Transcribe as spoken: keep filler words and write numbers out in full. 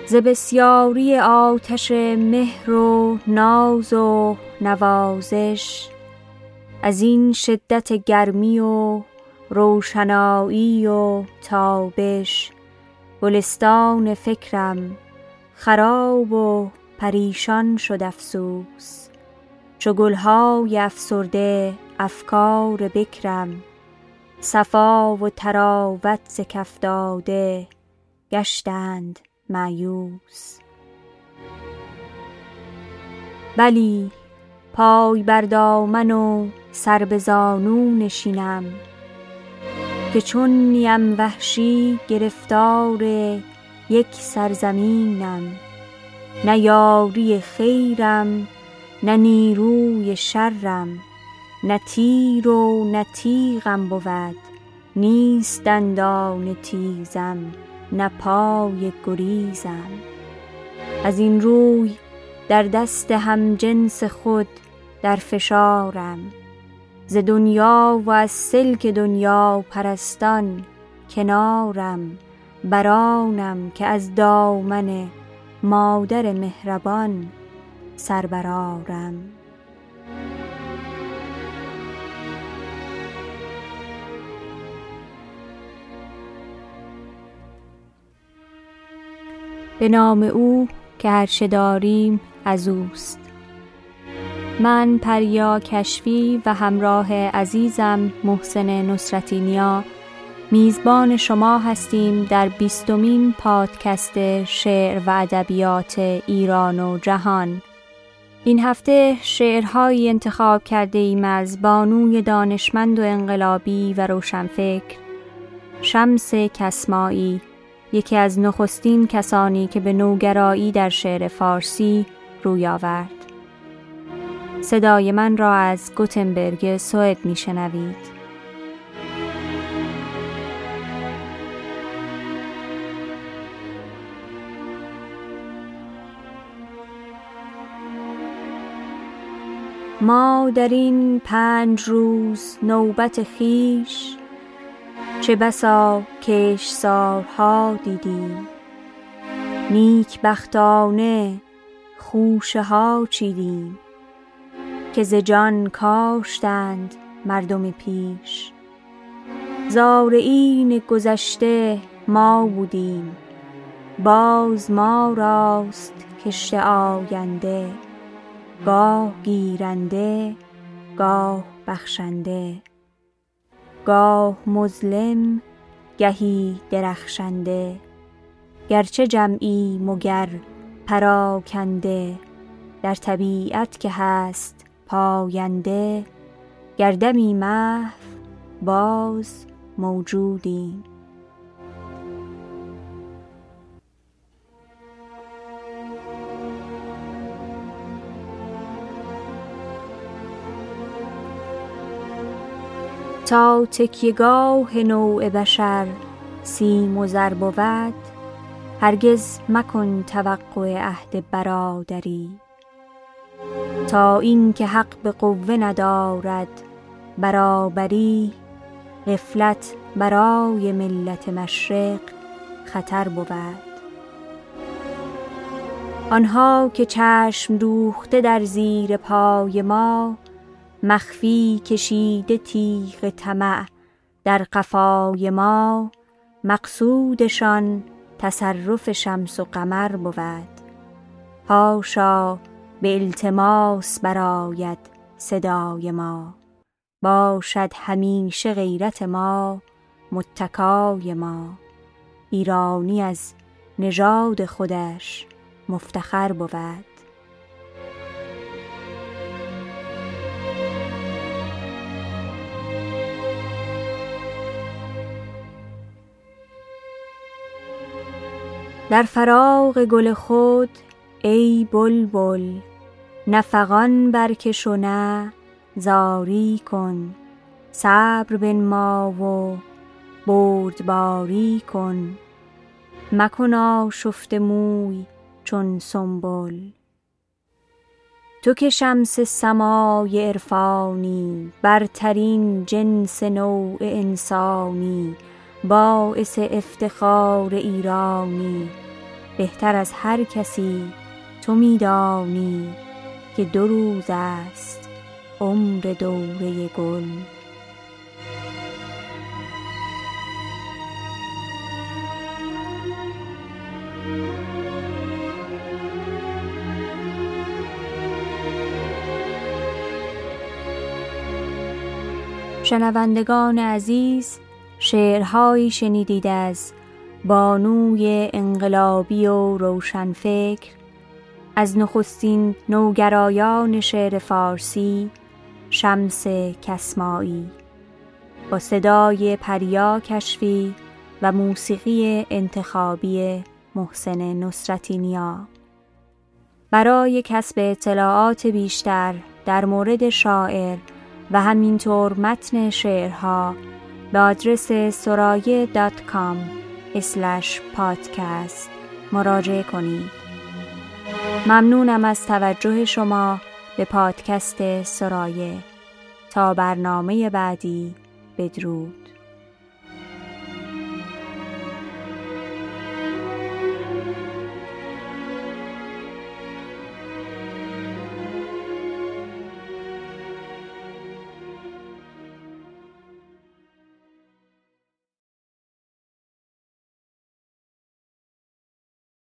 ز بسیاری آتش مهر و ناز و نوازش، از این شدت گرمی و روشنایی و تابش، گلستان فکرم خراب و پریشان شد افسوس. چو گلهای افسرده افکار بکرم، صفا و طراوت ز کف داده گشتند مایوس. بلی پای بر دامن و سر به زانو نشینم، که چون نیم وحشی گرفتار یک سرزمینم. نه یاری خیرم نه نیروی شرم، نه تیر و نه تیغم بود، نیست دندان تیزم نه پای گریزم. از این روی در دست همجنس خود در فشارم، ز دنیا و از سلک دنیا پرستان کنارم. برانم که از دامن مادر مهربان سر برآرم. به نام او که هر چه داریم از اوست. من پریا کشفی و همراه عزیزم محسن نصرتی نیا میزبان شما هستیم در بیستمین پادکست شعر و ادبیات ایران و جهان. این هفته شعرهایی انتخاب کرده ایم از بانوی دانشمند و انقلابی و روشنفکر شمس کسمایی، یکی از نخستین کسانی که به نوگرایی در شعر فارسی روی آورد. صدای من را از گوتنبرگ سوئد میشنوید. ما در این پنج روز نوبت خویش، چه بسا کشتزارها دیدیم. نیک بختانه خوشه ها چیدیم، که ز جان کاشتند مردم پیش. زارعین گذشته ما بودیم، باز ما راست کشت آینده. گاه گیرنده گاه بخشنده، گاه مظلم گهی درخشنده. گرچه جمعی مگر پراکنده، در طبیعت که هست پاینده. گردمی محو باز موجودیم. تا تکیهگاه نوع بشر سیم و زر بود، هرگز مکن توقع عهد برادری. تا این که حق به قوه ندارد برابری، غفلت برای ملت مشرق خطر بود. آنها که چشم دوخته در زیر پای ما، مخفی کشیده تیغ طمع در قفای ما. مقصودشان تصرف شمس و قمر بود. حاشا به التماس برآید صدای ما، باشد همیشه غیرت ما متکای ما. ایرانی از نژاد خودش مفتخر بود. در فراق گل خود ای بلبل، نه فغان برکش و نه زاری کن. صبر بنما و بردباری کن، مکن آشفته موی چون سنبل. تو که شمس سمای عرفانی، برترین جنس نوع انسانی، باعث افتخار ایرانی. بهتر از هر کسی تو می‌دانی که دو روز است عمر دوره گل. شنوندگان عزیز، شعرهایی شنیدید از بانوی انقلابی و روشنفکر، از نخستین نوگرایان شعر فارسی، شمس کسمایی، با صدای پریا کشفی و موسیقی انتخابی محسن نصرتی نیا. برای کسب اطلاعات بیشتر در مورد شاعر و همینطور متن شعرها به آدرس سرایه دات کام اسلش پادکست مراجعه کنید. ممنونم از توجه شما به پادکست سرایه. تا برنامه بعدی، بدرود.